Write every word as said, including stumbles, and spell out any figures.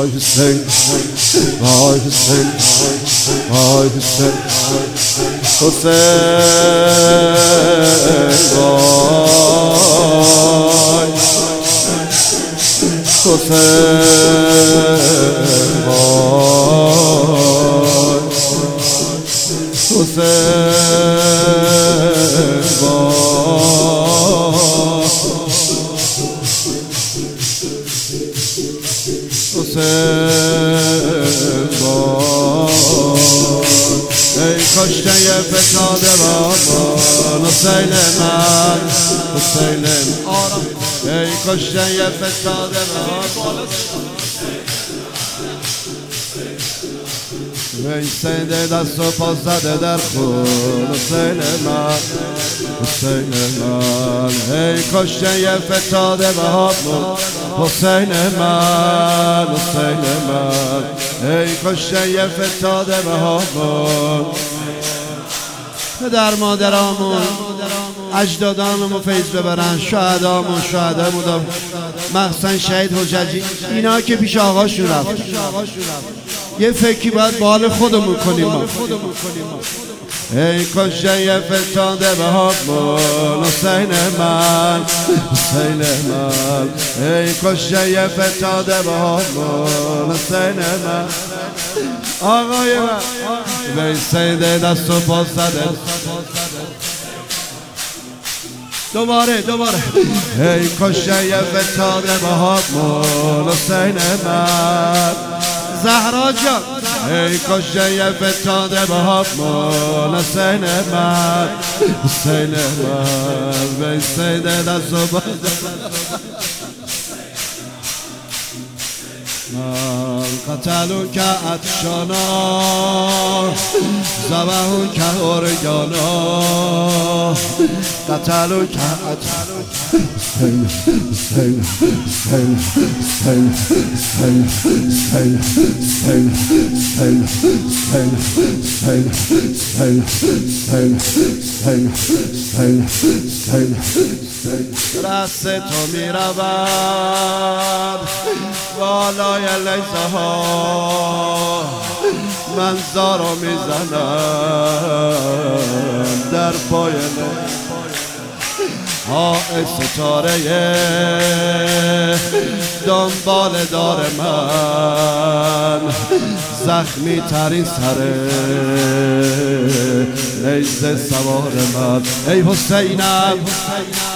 وای حسین وای حسین وای حسین حسین وای حسین وای حسین حسین ای کشته فتاده بابا حسین من حسین آرام ای کشته فتاده بابا ای سنده دست و پا زده در خون حسین من حسین من ای کشته فتاده بابا حسین من حسین من ای کشته فتاده بهامون پدر مادرامون اجدادانمون فیض ببرن شهدامون شهدامون مخصوصا شهید حججی اینا که پیش آقاشون رفت یه فکری باید با حال خودمون کنیم ما. ای کشته فتاده بهامون حسین من حسین من ای کشته فتاده بهامون حسین من آقای من وی سیده دست و پا زده دوباره دوباره ای کشته فتاده بهامون حسین من زهرا جان ای کشته فتاده بهامون حسین من حسین من وی سیده دست و پا من قتلون که عطشانا زبهون که ارگانا قتلون که عطشانا حسین حسین حسین حسین حسین حسین حسین حسین حسین حسین حسین حسین حسین حسین رست تو می رود بالای لیزه ها من زارو می زنم در پای ها ستاره دنبال دار من زخمی ترین سره نیزه سوار من ای حسینم